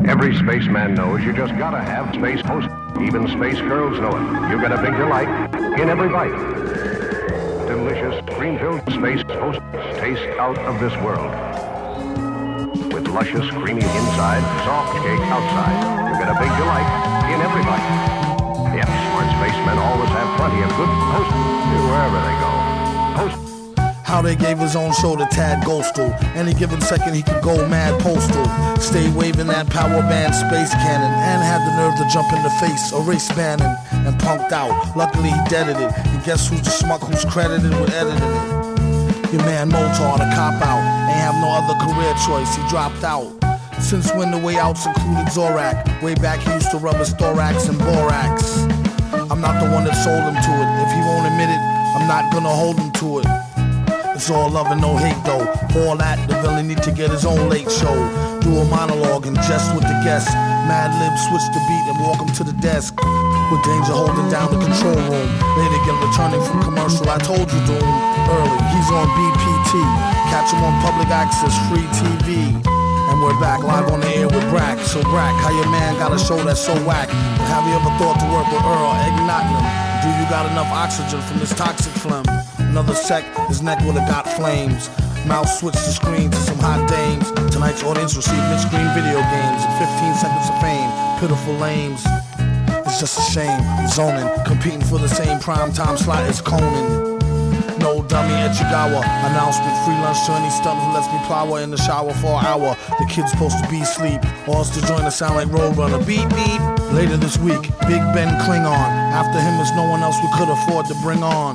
Every spaceman knows you just gotta have space host. Even space girls know it. You got a big delight in every bite. Delicious, cream-filled space host taste out of this world. With luscious, creamy inside, soft cake outside. You got a big delight in every bite. Yep, smart spacemen always have plenty of good host wherever they go. Host. How they gave his own show to Tad Ghostal. Any given second he could go mad postal. Stay waving that power band space cannon. And had the nerve to jump in the face of race banning. And punked out. Luckily he deaded it. And guess who's the schmuck who's credited with editing it? Your man Motar, the cop out. Ain't have no other career choice, he dropped out. Since when the way outs included Zorak. Way back he used to rub his thorax and borax. I'm not the one that sold him to it. If he won't admit it, I'm not gonna hold him to it. It's all love and no hate though. For all that, the villain need to get his own late show. Do a monologue and jest with the guests. Mad lib, switch the beat and walk him to the desk. With danger holding down the control room. Later again returning from commercial, I told you Doom. Early, he's on BPT. Catch him on public access, free TV. And we're back live on the air with Brack. So Brack, how your man got a show that's so whack? But have you ever thought to work with Earl Eggnottingham? Do you got enough oxygen from this toxic phlegm? Another sec, his neck would've got flames. Mouse switched the screen to some hot dames. Tonight's audience received mid-screen video games and 15 seconds of fame. Pitiful lames. It's just a shame. Zoning, competing for the same primetime slot as Conan. No dummy Echigawa. Announcement, free lunch to any stump who lets me plow in the shower for an hour. The kid's supposed to be asleep, or else to join the sound like Roadrunner. Beep beep. Later this week, Big Ben Klingon. After him is no one else we could afford to bring on.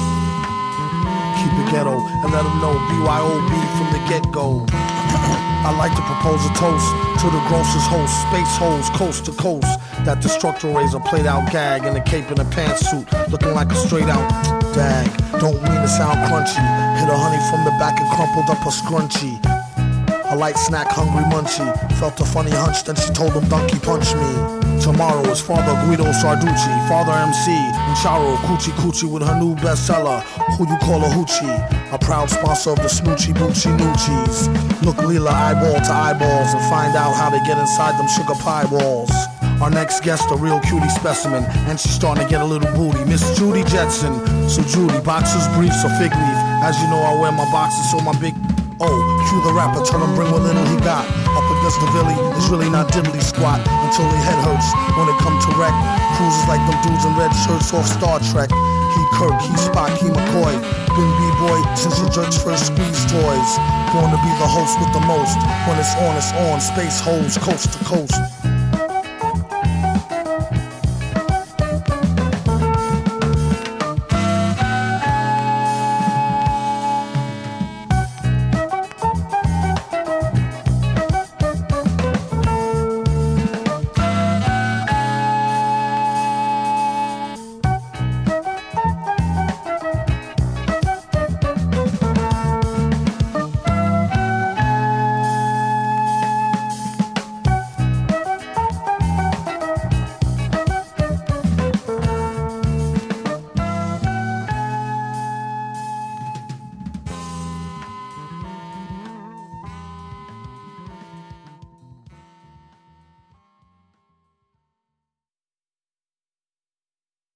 Keep it ghetto and let them know BYOB from the get-go. I'd like to propose a toast to the grossest host, space hoes coast to coast. That destructor razor played out gag in a cape and a pantsuit, looking like a straight out dag. Don't mean to sound crunchy. Hit a honey from the back and crumpled up a scrunchie. A light snack, hungry munchie. Felt a funny hunch, then she told him donkey punch me. Tomorrow is Father Guido Sarducci, Father MC, and Charo Coochie Coochie with her new bestseller, Who You Call a Hoochie. A proud sponsor of the Smoochie Boochie Noochies. Look Leela eyeball to eyeballs and find out how they get inside them sugar pie walls. Our next guest, a real cutie specimen, and she's starting to get a little booty, Miss Judy Jetson. So Judy, boxers, briefs, or fig leaf. As you know, I wear my boxers, so my big cue the rapper, tell him bring what little he got. Up against the Billy, it's really not diddly squat until their head hurts when it come to wreck. Cruises like them dudes in red shirts off Star Trek. He Kirk, he Spock, he McCoy. Been B-boy since the Judge first squeezed toys. Born to be the host with the most. When it's on, space hoes coast to coast.